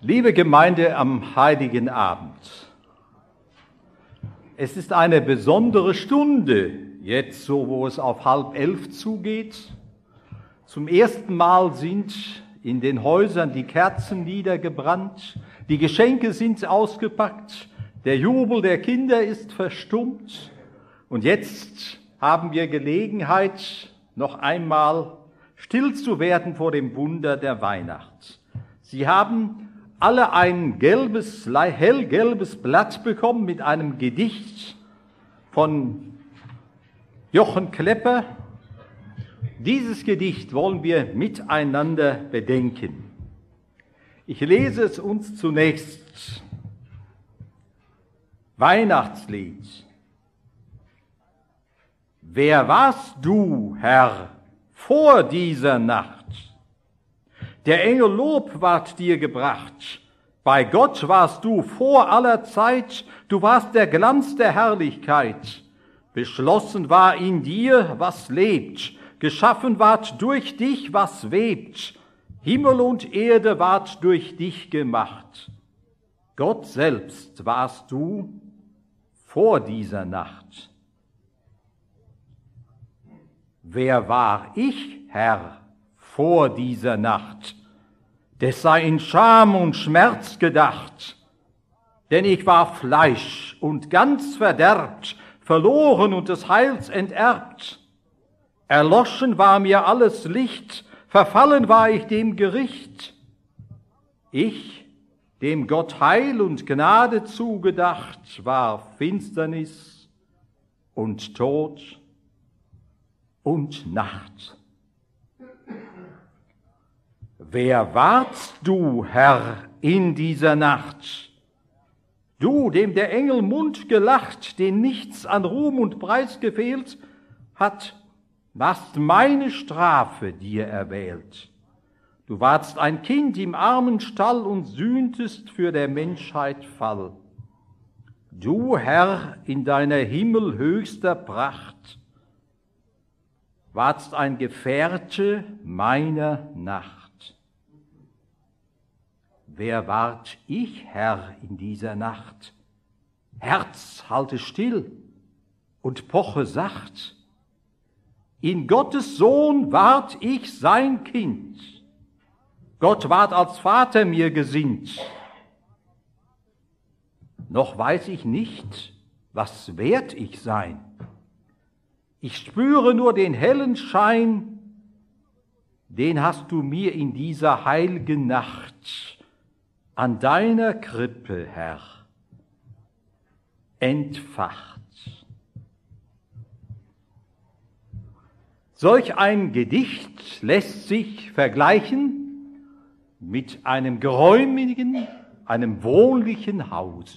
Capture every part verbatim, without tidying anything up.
Liebe Gemeinde am Heiligen Abend, es ist eine besondere Stunde, jetzt so, wo es auf halb elf zugeht. Zum ersten Mal sind in den Häusern die Kerzen niedergebrannt, die Geschenke sind ausgepackt, der Jubel der Kinder ist verstummt und jetzt haben wir Gelegenheit, noch einmal still zu werden vor dem Wunder der Weihnacht. Sie haben alle ein gelbes, hellgelbes Blatt bekommen mit einem Gedicht von Jochen Klepper. Dieses Gedicht wollen wir miteinander bedenken. Ich lese es uns zunächst. Weihnachtslied. Wer warst du, Herr, vor dieser Nacht? Der Engel Lob ward dir gebracht. Bei Gott warst du vor aller Zeit, du warst der Glanz der Herrlichkeit. Beschlossen war in dir, was lebt, geschaffen ward durch dich, was webt. Himmel und Erde ward durch dich gemacht. Gott selbst warst du vor dieser Nacht. Wer war ich, Herr, vor dieser Nacht? Des sei in Scham und Schmerz gedacht, denn ich war Fleisch und ganz verderbt, verloren und des Heils enterbt. Erloschen war mir alles Licht, verfallen war ich dem Gericht. Ich, dem Gott Heil und Gnade zugedacht, war Finsternis und Tod und Nacht. Wer warst du, Herr, in dieser Nacht? Du, dem der Engel Mund gelacht, den nichts an Ruhm und Preis gefehlt hat, hast meine Strafe dir erwählt. Du warst ein Kind im Armenstall und sühntest für der Menschheit Fall. Du, Herr, in deiner himmelhöchster Pracht, warst ein Gefährte meiner Nacht. Wer ward ich, Herr, in dieser Nacht? Herz, halte still und poche sacht. In Gottes Sohn ward ich sein Kind. Gott ward als Vater mir gesinnt. Noch weiß ich nicht, was werd ich sein. Ich spüre nur den hellen Schein, den hast du mir in dieser heiligen Nacht an deiner Krippe, Herr, entfacht. Solch ein Gedicht lässt sich vergleichen mit einem geräumigen, einem wohnlichen Hause.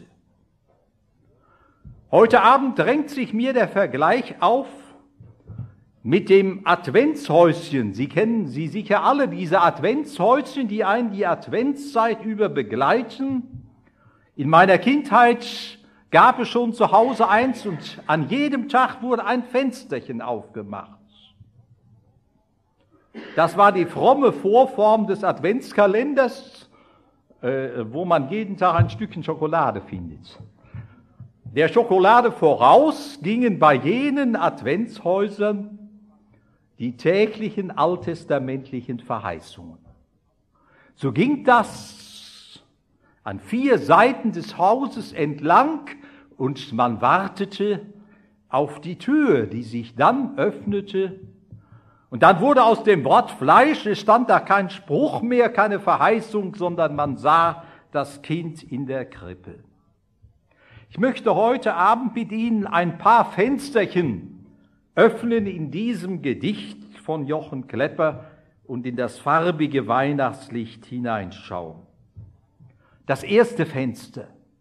Heute Abend drängt sich mir der Vergleich auf mit dem Adventshäuschen. Sie kennen sie sicher alle, diese Adventshäuschen, die einen die Adventszeit über begleiten. In meiner Kindheit gab es schon zu Hause eins und an jedem Tag wurde ein Fensterchen aufgemacht. Das war die fromme Vorform des Adventskalenders, äh, wo man jeden Tag ein Stückchen Schokolade findet. Der Schokolade voraus gingen bei jenen Adventshäusern die täglichen alttestamentlichen Verheißungen. So ging das an vier Seiten des Hauses entlang und man wartete auf die Tür, die sich dann öffnete. Und dann wurde aus dem Wort Fleisch, es stand da kein Spruch mehr, keine Verheißung, sondern man sah das Kind in der Krippe. Ich möchte heute Abend mit Ihnen ein paar Fensterchen öffnen in diesem Gedicht von Jochen Klepper und in das farbige Weihnachtslicht hineinschauen. Das erste Fenster.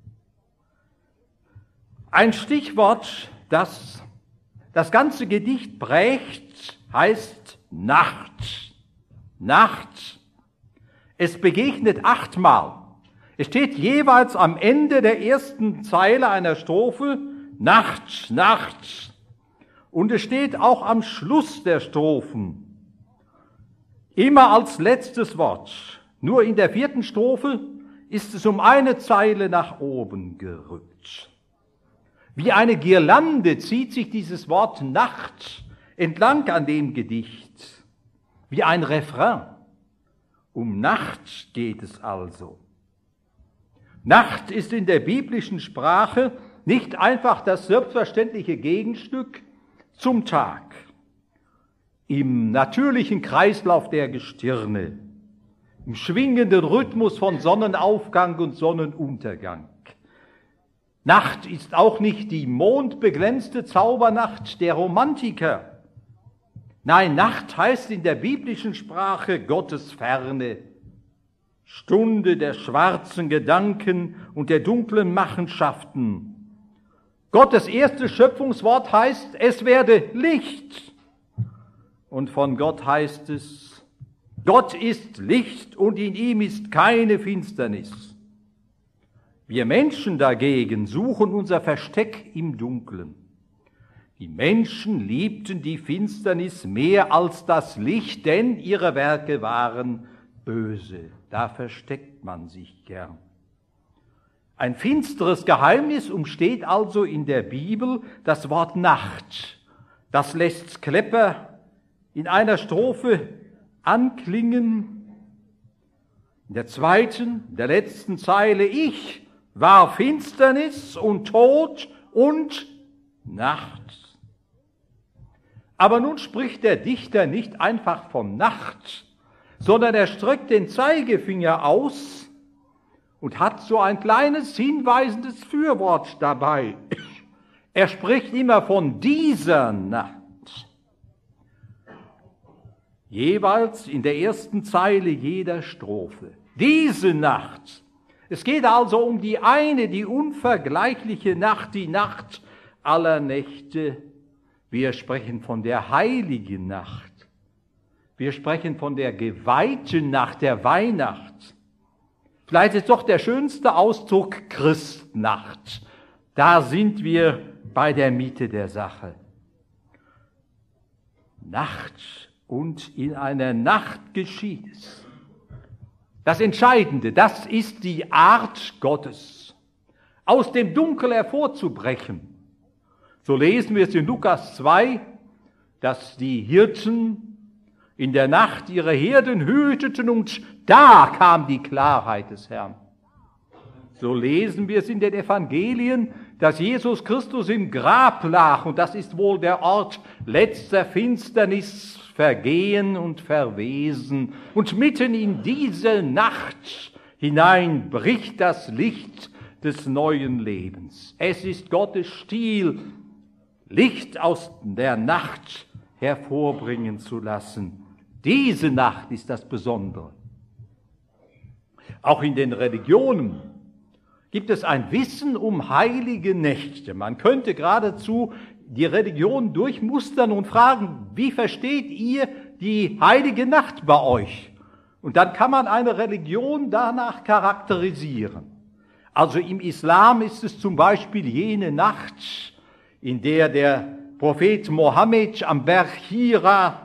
Ein Stichwort, das das ganze Gedicht prägt, heißt Nacht. Nacht. Es begegnet achtmal. Es steht jeweils am Ende der ersten Zeile einer Strophe Nacht, Nacht. Und es steht auch am Schluss der Strophen, immer als letztes Wort. Nur in der vierten Strophe ist es um eine Zeile nach oben gerückt. Wie eine Girlande zieht sich dieses Wort Nacht entlang an dem Gedicht, wie ein Refrain. Um Nacht geht es also. Nacht ist in der biblischen Sprache nicht einfach das selbstverständliche Gegenstück zum Tag. Im natürlichen Kreislauf der Gestirne, im schwingenden Rhythmus von Sonnenaufgang und Sonnenuntergang. Nacht ist auch nicht die mondbeglänzte Zaubernacht der Romantiker. Nein, Nacht heißt in der biblischen Sprache Gottes Ferne, Stunde der schwarzen Gedanken und der dunklen Machenschaften. Gottes erstes Schöpfungswort heißt, es werde Licht. Und von Gott heißt es, Gott ist Licht und in ihm ist keine Finsternis. Wir Menschen dagegen suchen unser Versteck im Dunklen. Die Menschen liebten die Finsternis mehr als das Licht, denn ihre Werke waren böse. Da versteckt man sich gern. Ein finsteres Geheimnis umsteht also in der Bibel das Wort Nacht. Das lässt Klepper in einer Strophe anklingen. In der zweiten, der letzten Zeile, ich war Finsternis und Tod und Nacht. Aber nun spricht der Dichter nicht einfach von Nacht, sondern er streckt den Zeigefinger aus und hat so ein kleines hinweisendes Fürwort dabei. Er spricht immer von dieser Nacht. Jeweils in der ersten Zeile jeder Strophe. Diese Nacht. Es geht also um die eine, die unvergleichliche Nacht, die Nacht aller Nächte. Wir sprechen von der heiligen Nacht. Wir sprechen von der geweihten Nacht, der Weihnacht. Vielleicht ist doch der schönste Ausdruck Christnacht. Da sind wir bei der Mitte der Sache. Nacht und in einer Nacht geschieht es. Das Entscheidende, das ist die Art Gottes, aus dem Dunkel hervorzubrechen. So lesen wir es in Lukas zwei, dass die Hirten in der Nacht ihre Herden hüteten und da kam die Klarheit des Herrn. So lesen wir es in den Evangelien, dass Jesus Christus im Grab lag und das ist wohl der Ort letzter Finsternis, Vergehen und Verwesen. Und mitten in diese Nacht hinein bricht das Licht des neuen Lebens. Es ist Gottes Stil, Licht aus der Nacht hervorbringen zu lassen. Diese Nacht ist das Besondere. Auch in den Religionen gibt es ein Wissen um heilige Nächte. Man könnte geradezu die Religion durchmustern und fragen, wie versteht ihr die heilige Nacht bei euch? Und dann kann man eine Religion danach charakterisieren. Also im Islam ist es zum Beispiel jene Nacht, in der der Prophet Mohammed am Berg Hira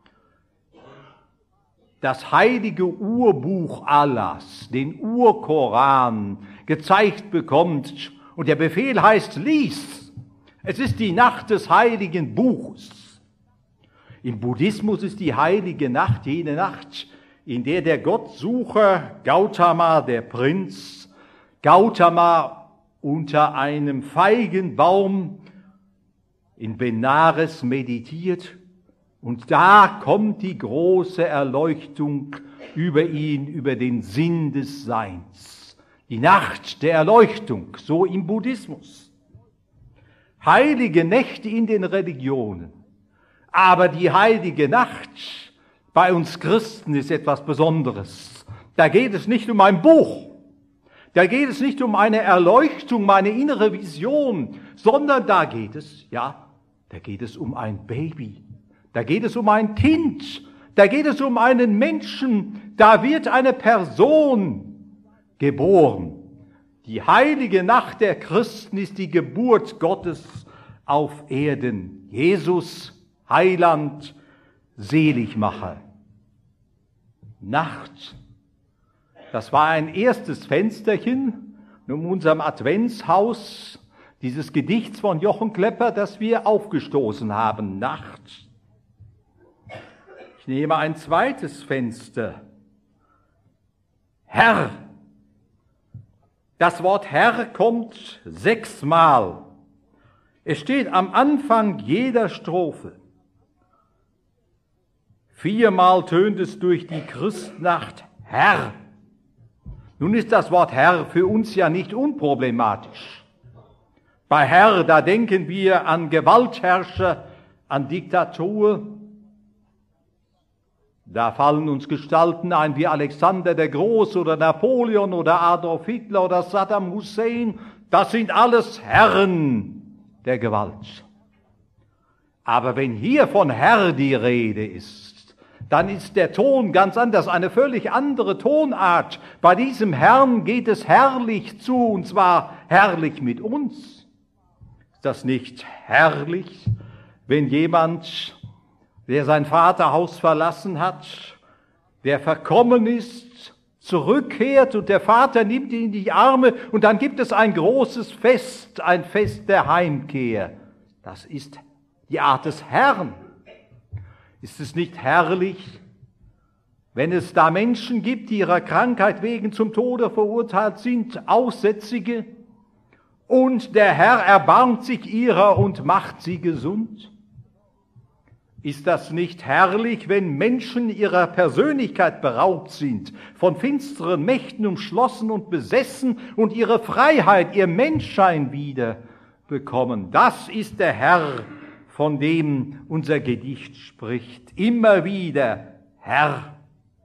das heilige Urbuch Allahs, den Urkoran, gezeigt bekommt. Und der Befehl heißt, lies. Es ist die Nacht des heiligen Buches. Im Buddhismus ist die heilige Nacht jene Nacht, in der der Gottsucher Gautama, der Prinz, Gautama unter einem Feigenbaum in Benares meditiert. Und da kommt die große Erleuchtung über ihn, über den Sinn des Seins. Die Nacht der Erleuchtung, so im Buddhismus. Heilige Nächte in den Religionen. Aber die heilige Nacht bei uns Christen ist etwas Besonderes. Da geht es nicht um ein Buch. Da geht es nicht um eine Erleuchtung, meine innere Vision, sondern da geht es, ja, da geht es um ein Baby. Da geht es um ein Kind, da geht es um einen Menschen, da wird eine Person geboren. Die heilige Nacht der Christen ist die Geburt Gottes auf Erden. Jesus, Heiland, Seligmacher. Nacht, Das war ein erstes Fensterchen in unserem Adventshaus, dieses Gedichts von Jochen Klepper, das wir aufgestoßen haben, Nacht. Ich nehme ein zweites Fenster. Herr. Das Wort Herr kommt sechsmal. Es steht am Anfang jeder Strophe. Viermal tönt es durch die Christnacht Herr. Nun ist das Wort Herr für uns ja nicht unproblematisch. Bei Herr, da denken wir an Gewaltherrscher, an Diktatur. Da fallen uns Gestalten ein wie Alexander der Große oder Napoleon oder Adolf Hitler oder Saddam Hussein. Das sind alles Herren der Gewalt. Aber wenn hier von Herr die Rede ist, dann ist der Ton ganz anders, eine völlig andere Tonart. Bei diesem Herrn geht es herrlich zu, und zwar herrlich mit uns. Ist das nicht herrlich, wenn jemand, der sein Vaterhaus verlassen hat, der verkommen ist, zurückkehrt und der Vater nimmt ihn in die Arme und dann gibt es ein großes Fest, ein Fest der Heimkehr. Das ist die Art des Herrn. Ist es nicht herrlich, wenn es da Menschen gibt, die ihrer Krankheit wegen zum Tode verurteilt sind, Aussätzige, und der Herr erbarmt sich ihrer und macht sie gesund? Ist das nicht herrlich, wenn Menschen ihrer Persönlichkeit beraubt sind, von finsteren Mächten umschlossen und besessen und ihre Freiheit, ihr Menschsein wieder bekommen? Das ist der Herr, von dem unser Gedicht spricht. Immer wieder Herr.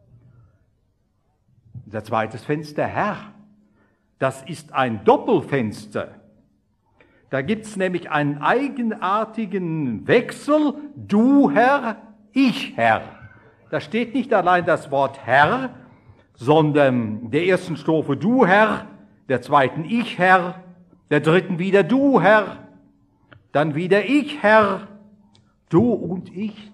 Unser zweites Fenster, Herr. Das ist ein Doppelfenster. Da gibt's nämlich einen eigenartigen Wechsel, du Herr, ich Herr. Da steht nicht allein das Wort Herr, sondern der ersten Strophe du Herr, der zweiten ich Herr, der dritten wieder du Herr, dann wieder ich Herr, du und ich.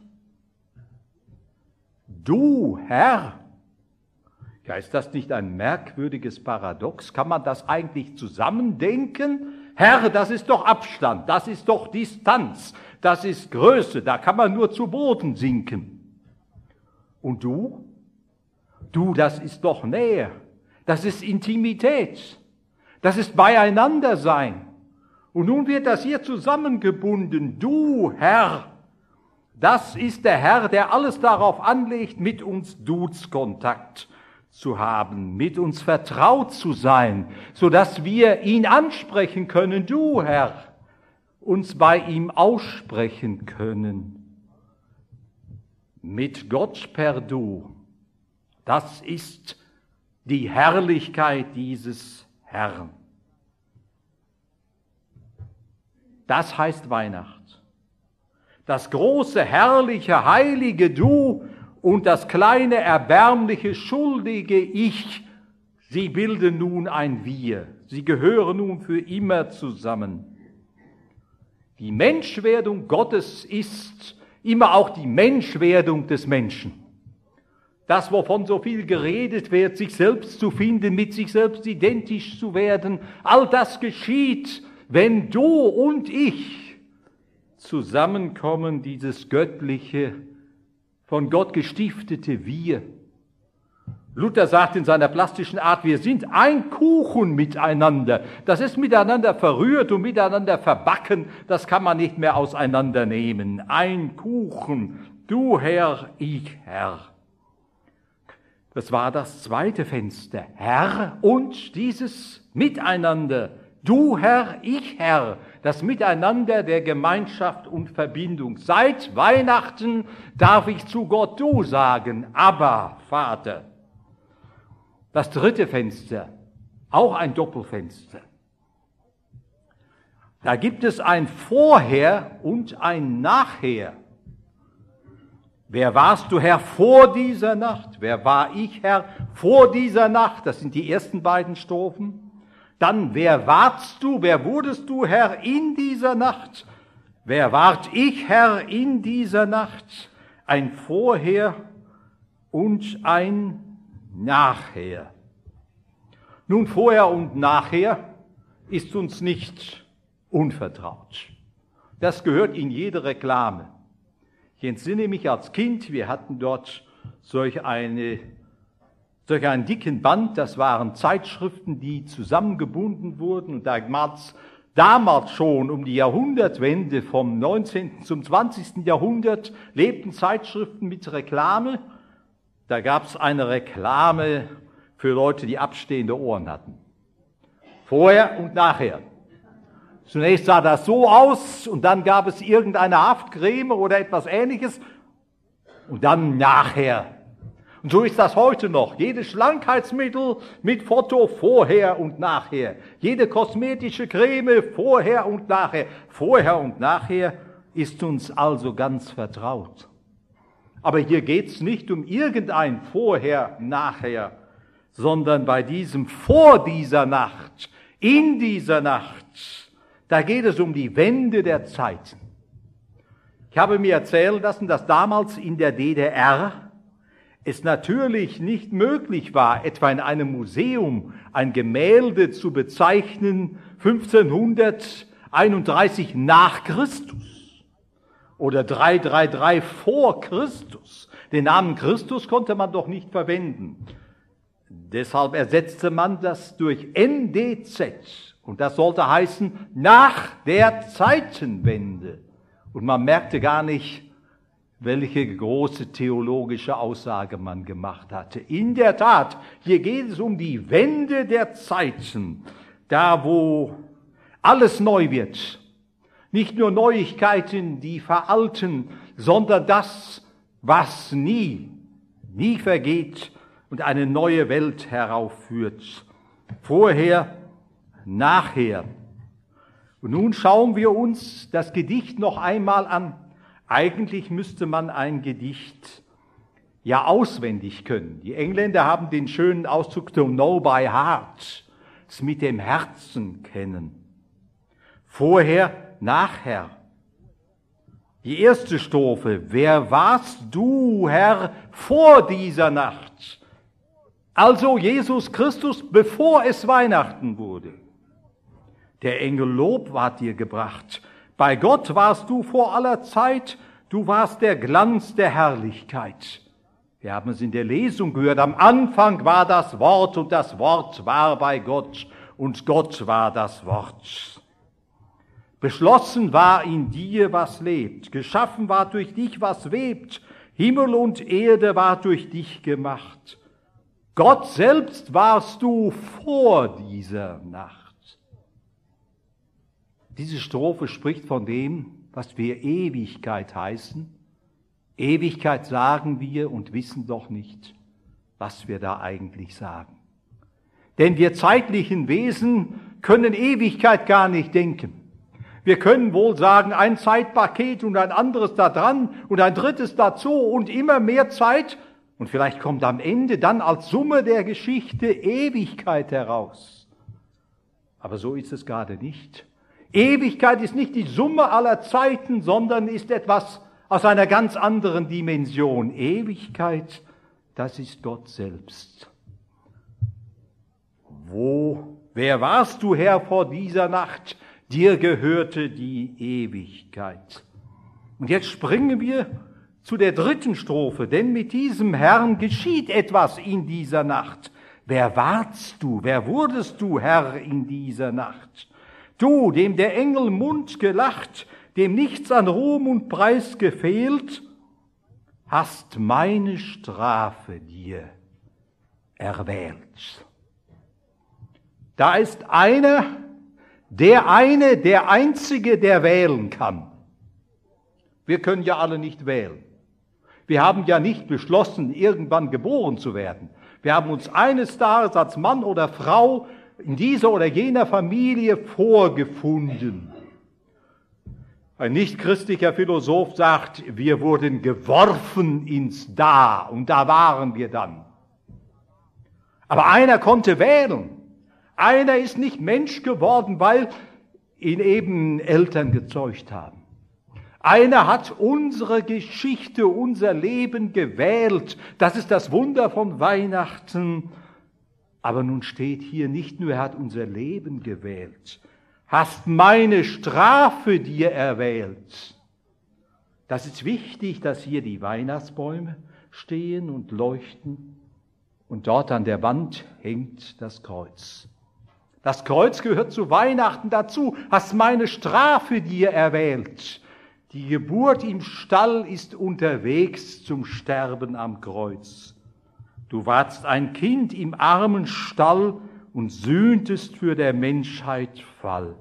Du Herr. Ja, ist das nicht ein merkwürdiges Paradox? Kann man das eigentlich zusammendenken? Herr, das ist doch Abstand, das ist doch Distanz, das ist Größe, da kann man nur zu Boden sinken. Und du? Du, das ist doch Nähe, das ist Intimität, das ist Beieinandersein. Und nun wird das hier zusammengebunden. Du, Herr, das ist der Herr, der alles darauf anlegt, mit uns Duzkontakt zu haben, mit uns vertraut zu sein, sodass wir ihn ansprechen können, du Herr, uns bei ihm aussprechen können. Mit Gott per Du. Das ist die Herrlichkeit dieses Herrn. Das heißt Weihnacht. Das große, herrliche, heilige Du und das kleine, erbärmliche, schuldige Ich, sie bilden nun ein Wir. Sie gehören nun für immer zusammen. Die Menschwerdung Gottes ist immer auch die Menschwerdung des Menschen. Das, wovon so viel geredet wird, sich selbst zu finden, mit sich selbst identisch zu werden, all das geschieht, wenn du und ich zusammenkommen, dieses göttliche, von Gott gestiftete Wir. Luther sagt in seiner plastischen Art, wir sind ein Kuchen miteinander. Das ist miteinander verrührt und miteinander verbacken, das kann man nicht mehr auseinandernehmen. Ein Kuchen, du Herr, ich Herr. Das war das zweite Fenster, Herr und dieses Miteinander. Du Herr, ich Herr, das Miteinander der Gemeinschaft und Verbindung. Seit Weihnachten darf ich zu Gott du sagen, Abba, Vater. Das dritte Fenster, auch ein Doppelfenster. Da gibt es ein Vorher und ein Nachher. Wer warst du, Herr, vor dieser Nacht? Wer war ich, Herr, vor dieser Nacht? Das sind die ersten beiden Strophen. Dann, wer warst du, wer wurdest du, Herr, in dieser Nacht? Wer ward ich, Herr, in dieser Nacht? Ein Vorher und ein Nachher. Nun, vorher und nachher ist uns nicht unvertraut. Das gehört in jede Reklame. Ich entsinne mich als Kind, wir hatten dort solch, eine, solch einen dicken Band, das waren Zeitschriften, die zusammengebunden wurden. Und damals, damals schon um die Jahrhundertwende vom neunzehnten zum zwanzigsten Jahrhundert lebten Zeitschriften mit Reklame. Da gab es eine Reklame für Leute, die abstehende Ohren hatten. Vorher und nachher. Zunächst sah das so aus und dann gab es irgendeine Haftcreme oder etwas Ähnliches und dann nachher. Und so ist das heute noch. Jedes Schlankheitsmittel mit Foto vorher und nachher. Jede kosmetische Creme vorher und nachher. Vorher und nachher ist uns also ganz vertraut. Aber hier geht es nicht um irgendein Vorher, Nachher, sondern bei diesem vor dieser Nacht, in dieser Nacht, da geht es um die Wende der Zeiten. Ich habe mir erzählen lassen, dass damals in der D D R es natürlich nicht möglich war, etwa in einem Museum ein Gemälde zu bezeichnen, fünfzehnhunderteinunddreißig nach Christus oder dreihundertdreiunddreißig vor Christus. Den Namen Christus konnte man doch nicht verwenden. Deshalb ersetzte man das durch N D Z. Und das sollte heißen, nach der Zeitenwende. Und man merkte gar nicht, welche große theologische Aussage man gemacht hatte. In der Tat, hier geht es um die Wende der Zeiten, da wo alles neu wird. Nicht nur Neuigkeiten, die veralten, sondern das, was nie, nie vergeht und eine neue Welt heraufführt. Vorher, nachher. Und nun schauen wir uns das Gedicht noch einmal an. Eigentlich müsste man ein Gedicht ja auswendig können. Die Engländer haben den schönen Ausdruck to know by heart, es mit dem Herzen kennen. Vorher, nachher. Die erste Strophe, wer warst du, Herr, vor dieser Nacht? Also Jesus Christus, bevor es Weihnachten wurde. Der Engel Lob ward dir gebracht. Bei Gott warst du vor aller Zeit, du warst der Glanz der Herrlichkeit. Wir haben es in der Lesung gehört, am Anfang war das Wort und das Wort war bei Gott und Gott war das Wort. Beschlossen war in dir, was lebt, geschaffen war durch dich, was webt, Himmel und Erde war durch dich gemacht. Gott selbst warst du vor dieser Nacht. Diese Strophe spricht von dem, was wir Ewigkeit heißen. Ewigkeit sagen wir und wissen doch nicht, was wir da eigentlich sagen. Denn wir zeitlichen Wesen können Ewigkeit gar nicht denken. Wir können wohl sagen, ein Zeitpaket und ein anderes da dran und ein drittes dazu und immer mehr Zeit. Und vielleicht kommt am Ende dann als Summe der Geschichte Ewigkeit heraus. Aber so ist es gerade nicht. Ewigkeit ist nicht die Summe aller Zeiten, sondern ist etwas aus einer ganz anderen Dimension. Ewigkeit, das ist Gott selbst. Wo, wer warst du, Herr, vor dieser Nacht? Dir gehörte die Ewigkeit. Und jetzt springen wir zu der dritten Strophe, denn mit diesem Herrn geschieht etwas in dieser Nacht. Wer warst du, wer wurdest du, Herr, in dieser Nacht? Du, dem der Engel Mund gelacht, dem nichts an Ruhm und Preis gefehlt, hast meine Strafe dir erwählt. Da ist einer, der eine, der Einzige, der wählen kann. Wir können ja alle nicht wählen. Wir haben ja nicht beschlossen, irgendwann geboren zu werden. Wir haben uns eines Tages als Mann oder Frau in dieser oder jener Familie vorgefunden. Ein nichtchristlicher Philosoph sagt, wir wurden geworfen ins Da und da waren wir dann. Aber einer konnte wählen. Einer ist nicht Mensch geworden, weil ihn eben Eltern gezeugt haben. Einer hat unsere Geschichte, unser Leben gewählt. Das ist das Wunder von Weihnachten. Aber nun steht hier nicht nur, er hat unser Leben gewählt, hast meine Strafe dir erwählt. Das ist wichtig, dass hier die Weihnachtsbäume stehen und leuchten und dort an der Wand hängt das Kreuz. Das Kreuz gehört zu Weihnachten dazu, hast meine Strafe dir erwählt. Die Geburt im Stall ist unterwegs zum Sterben am Kreuz. Du warst ein Kind im armen Stall und sühntest für der Menschheit Fall.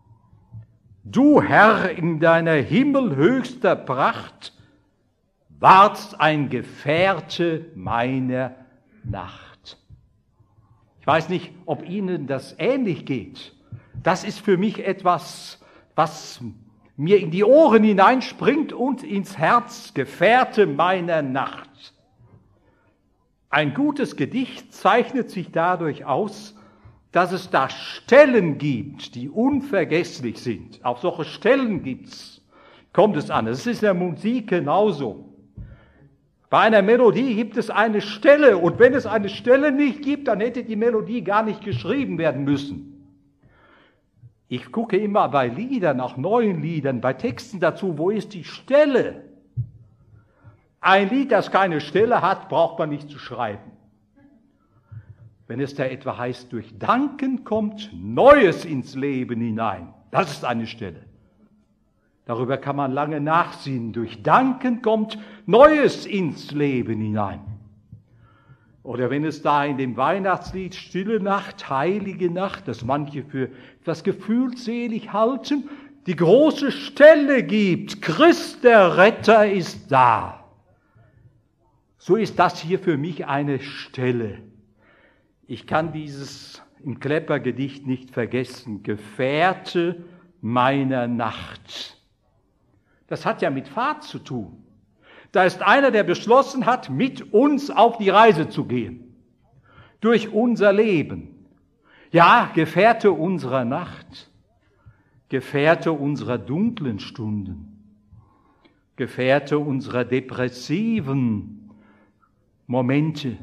Du, Herr, in deiner himmelhöchster Pracht, warst ein Gefährte meiner Nacht. Ich weiß nicht, ob Ihnen das ähnlich geht. Das ist für mich etwas, was mir in die Ohren hineinspringt und ins Herz, Gefährte meiner Nacht. Ein gutes Gedicht zeichnet sich dadurch aus, dass es da Stellen gibt, die unvergesslich sind. Auf solche Stellen gibt's, kommt es an. Es ist in der Musik genauso. Bei einer Melodie gibt es eine Stelle, und wenn es eine Stelle nicht gibt, dann hätte die Melodie gar nicht geschrieben werden müssen. Ich gucke immer bei Liedern, auch neuen Liedern, bei Texten dazu, wo ist die Stelle? Ein Lied, das keine Stelle hat, braucht man nicht zu schreiben. Wenn es da etwa heißt, durch Danken kommt Neues ins Leben hinein, das ist eine Stelle. Darüber kann man lange nachsinnen. Durch Danken kommt Neues ins Leben hinein. Oder wenn es da in dem Weihnachtslied Stille Nacht, Heilige Nacht, das manche für etwas gefühlselig halten, die große Stelle gibt, Christ der Retter ist da. So ist das hier für mich eine Stelle. Ich kann dieses im Klepper-Gedicht nicht vergessen. Gefährte meiner Nacht. Das hat ja mit Fahrt zu tun. Da ist einer, der beschlossen hat, mit uns auf die Reise zu gehen. Durch unser Leben. Ja, Gefährte unserer Nacht. Gefährte unserer dunklen Stunden. Gefährte unserer depressiven Momente.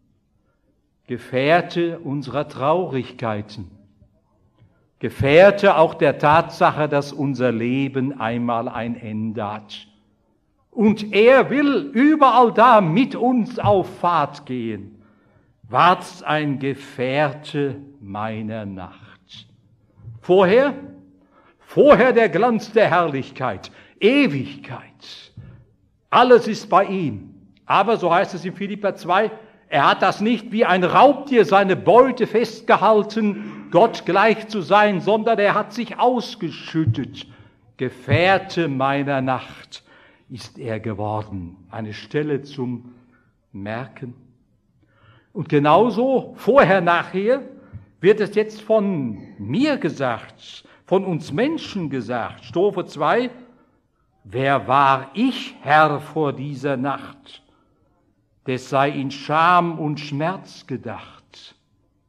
Gefährte unserer Traurigkeiten, Gefährte auch der Tatsache, dass unser Leben einmal ein Ende hat. Und er will überall da mit uns auf Fahrt gehen. Wart's ein Gefährte meiner Nacht. Vorher, vorher der Glanz der Herrlichkeit, Ewigkeit. Alles ist bei ihm. Aber, so heißt es in Philipper zwei, er hat das nicht wie ein Raubtier seine Beute festgehalten, Gott gleich zu sein, sondern er hat sich ausgeschüttet. Gefährte meiner Nacht ist er geworden. Eine Stelle zum Merken. Und genauso, vorher, nachher, wird es jetzt von mir gesagt, von uns Menschen gesagt. Strophe zwei, wer war ich, Herr, vor dieser Nacht? Des sei in Scham und Schmerz gedacht.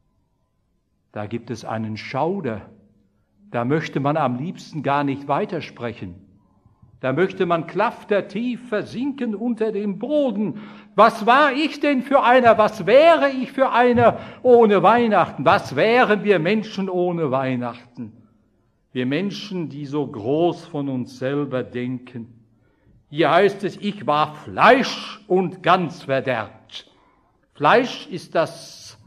Da gibt es einen Schauder, da möchte man am liebsten gar nicht weitersprechen. Da möchte man klaftertief versinken unter dem Boden. Was war ich denn für einer? Was wäre ich für einer ohne Weihnachten? Was wären wir Menschen ohne Weihnachten? Wir Menschen, die so groß von uns selber denken. Hier heißt es, ich war Fleisch und ganz verderbt. Fleisch ist das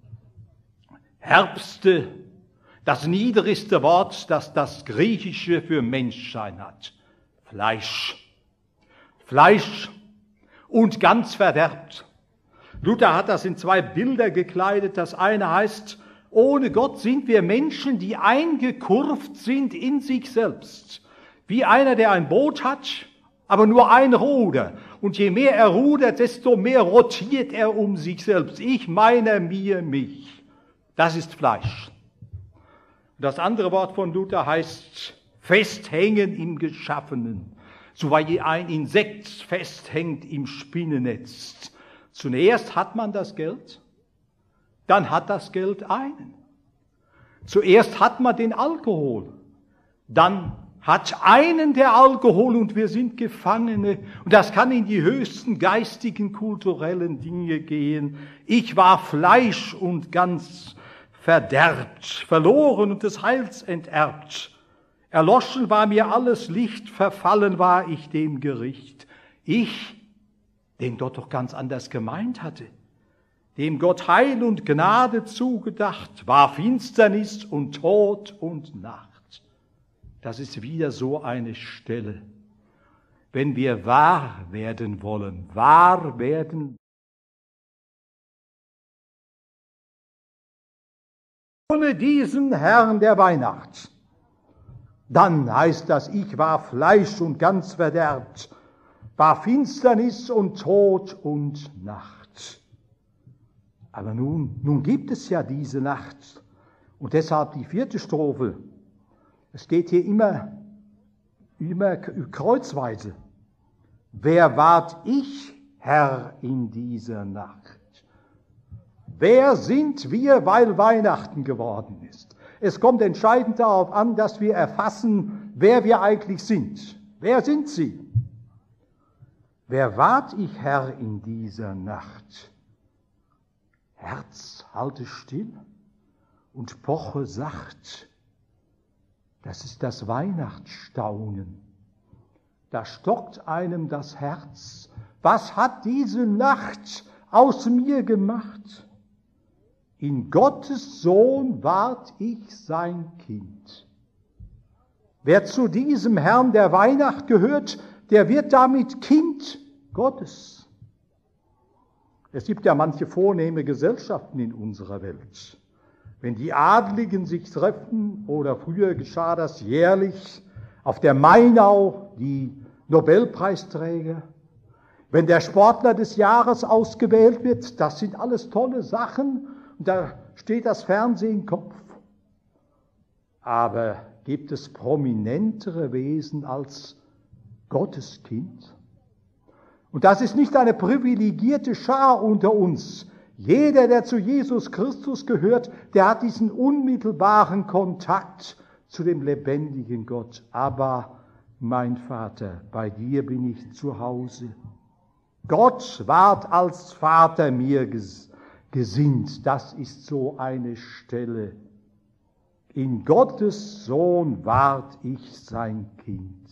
herbste, das niedrigste Wort, das das Griechische für Menschsein hat. Fleisch. Fleisch und ganz verderbt. Luther hat das in zwei Bilder gekleidet. Das eine heißt, ohne Gott sind wir Menschen, die eingekurvt sind in sich selbst. Wie einer, der ein Boot hat, aber nur ein Ruder. Und je mehr er rudert, desto mehr rotiert er um sich selbst. Ich, meiner, mir, mich. Das ist Fleisch. Das andere Wort von Luther heißt festhängen im Geschaffenen. So wie ein Insekt festhängt im Spinnennetz. Zuerst hat man das Geld, dann hat das Geld einen. Zuerst hat man den Alkohol, dann hat einen der Alkohol und wir sind Gefangene. Und das kann in die höchsten geistigen, kulturellen Dinge gehen. Ich war Fleisch und ganz verderbt, verloren und des Heils enterbt. Erloschen war mir alles Licht, verfallen war ich dem Gericht. Ich, den Gott doch ganz anders gemeint hatte, dem Gott Heil und Gnade zugedacht, war Finsternis und Tod und Nacht. Das ist wieder so eine Stelle. Wenn wir wahr werden wollen, wahr werden ohne diesen Herrn der Weihnacht, dann heißt das, ich war Fleisch und ganz verderbt, war Finsternis und Tod und Nacht. Aber nun, nun gibt es ja diese Nacht. Und deshalb die vierte Strophe. Es steht hier immer, immer kreuzweise. Wer ward ich, Herr, in dieser Nacht? Wer sind wir, weil Weihnachten geworden ist? Es kommt entscheidend darauf an, dass wir erfassen, wer wir eigentlich sind. Wer sind Sie? Wer ward ich, Herr, in dieser Nacht? Herz, halte still und poche sacht. Das ist das Weihnachtsstaunen. Da stockt einem das Herz. Was hat diese Nacht aus mir gemacht? In Gottes Sohn ward ich sein Kind. Wer zu diesem Herrn der Weihnacht gehört, der wird damit Kind Gottes. Es gibt ja manche vornehme Gesellschaften in unserer Welt. Wenn die Adligen sich treffen, oder früher geschah das jährlich auf der Mainau, die Nobelpreisträger, wenn der Sportler des Jahres ausgewählt wird, das sind alles tolle Sachen, und da steht das Fernsehen im Kopf. Aber gibt es prominentere Wesen als Gottes Kind? Und das ist nicht eine privilegierte Schar unter uns. Jeder, der zu Jesus Christus gehört, der hat diesen unmittelbaren Kontakt zu dem lebendigen Gott. Aber, mein Vater, bei dir bin ich zu Hause. Gott ward als Vater mir gesinnt. Das ist so eine Stelle. In Gottes Sohn ward ich sein Kind.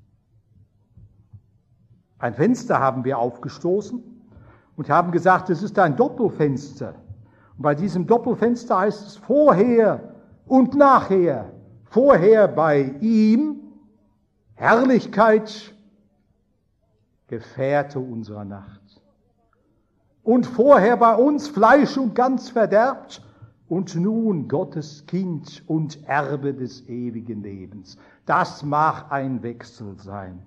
Ein Fenster haben wir aufgestoßen und haben gesagt, es ist ein Doppelfenster. Und bei diesem Doppelfenster heißt es vorher und nachher. Vorher bei ihm, Herrlichkeit, Gefährte unserer Nacht. Und vorher bei uns Fleisch und ganz verderbt und nun Gottes Kind und Erbe des ewigen Lebens. Das mag ein Wechsel sein.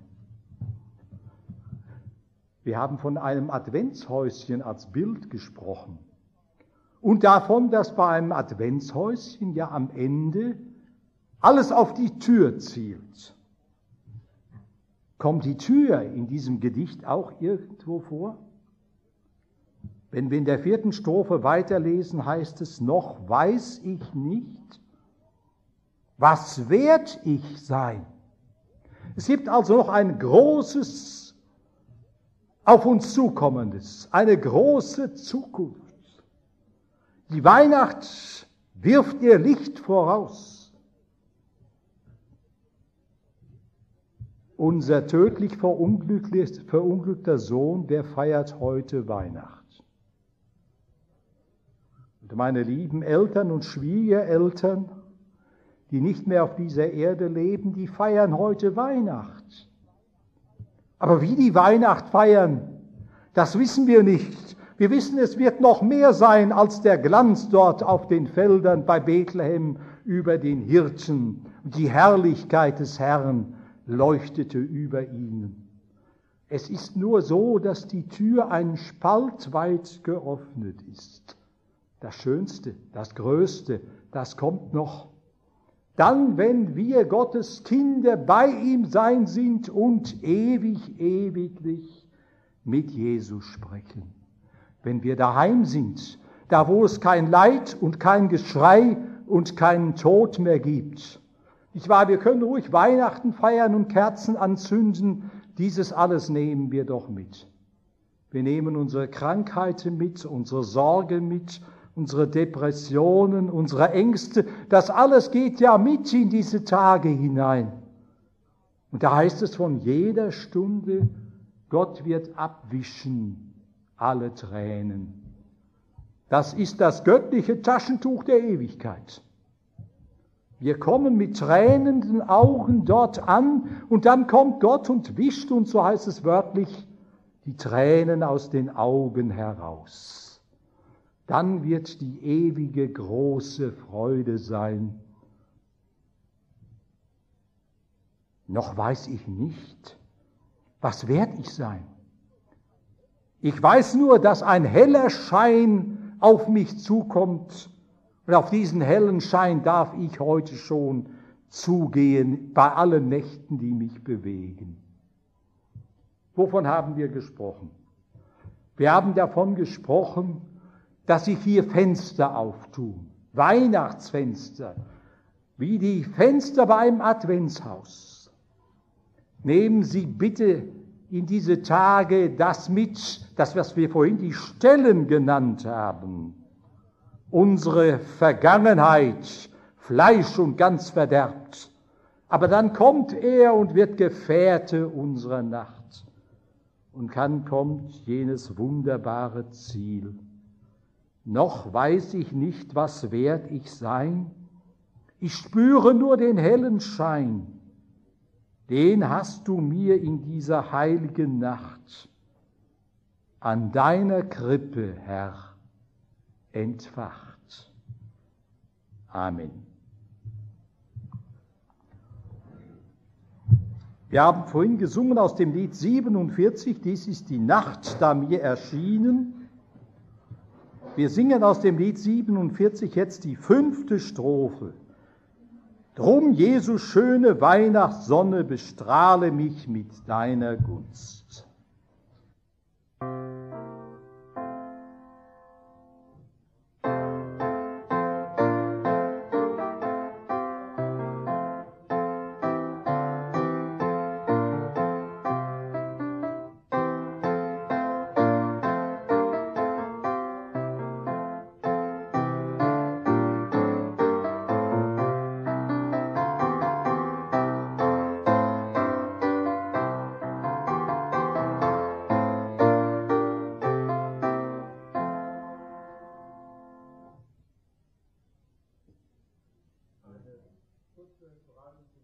Wir haben von einem Adventshäuschen als Bild gesprochen und davon, dass bei einem Adventshäuschen ja am Ende alles auf die Tür zielt. Kommt die Tür in diesem Gedicht auch irgendwo vor? Wenn wir in der vierten Strophe weiterlesen, heißt es, noch weiß ich nicht, was werd ich sein. Es gibt also noch ein großes auf uns zukommendes, eine große Zukunft. Die Weihnacht wirft ihr Licht voraus. Unser tödlich verunglückter Sohn, der feiert heute Weihnacht. Und meine lieben Eltern und Schwiegereltern, die nicht mehr auf dieser Erde leben, die feiern heute Weihnacht. Aber wie die Weihnacht feiern, das wissen wir nicht. Wir wissen, es wird noch mehr sein als der Glanz dort auf den Feldern bei Bethlehem über den Hirten. Und die Herrlichkeit des Herrn leuchtete über ihnen. Es ist nur so, dass die Tür einen Spalt weit geöffnet ist. Das Schönste, das Größte, das kommt noch. Dann, wenn wir Gottes Kinder bei ihm sein sind und ewig, ewiglich mit Jesus sprechen. Wenn wir daheim sind, da wo es kein Leid und kein Geschrei und keinen Tod mehr gibt, Ich weiß, wir können ruhig Weihnachten feiern und Kerzen anzünden. Dieses alles nehmen wir doch mit. Wir nehmen unsere Krankheiten mit, unsere Sorgen mit, unsere Depressionen, unsere Ängste. Das alles geht ja mit in diese Tage hinein. Und da heißt es von jeder Stunde, Gott wird abwischen alle Tränen. Das ist das göttliche Taschentuch der Ewigkeit. Wir kommen mit tränenden Augen dort an und dann kommt Gott und wischt uns, so heißt es wörtlich, die Tränen aus den Augen heraus. Dann wird die ewige große Freude sein. Noch weiß ich nicht, was werd ich sein. Ich weiß nur, dass ein heller Schein auf mich zukommt. Und auf diesen hellen Schein darf ich heute schon zugehen, bei allen Nächten, die mich bewegen. Wovon haben wir gesprochen? Wir haben davon gesprochen, dass sich hier Fenster auftun, Weihnachtsfenster, wie die Fenster bei einem Adventshaus. Nehmen Sie bitte in diese Tage das mit, das, was wir vorhin die Stellen genannt haben. Unsere Vergangenheit, Fleisch und ganz verderbt. Aber dann kommt er und wird Gefährte unserer Nacht. Und dann kommt jenes wunderbare Ziel. Noch weiß ich nicht, was werd ich sein. Ich spüre nur den hellen Schein. Den hast du mir in dieser heiligen Nacht an deiner Krippe, Herr, entfacht. Amen. Wir haben vorhin gesungen aus dem Lied siebenundvierzig, dies ist die Nacht, da mir erschienen. Wir singen aus dem Lied siebenundvierzig jetzt die fünfte Strophe. Drum, Jesu schöne Weihnachtssonne, bestrahle mich mit deiner Gunst. Kurze Frage.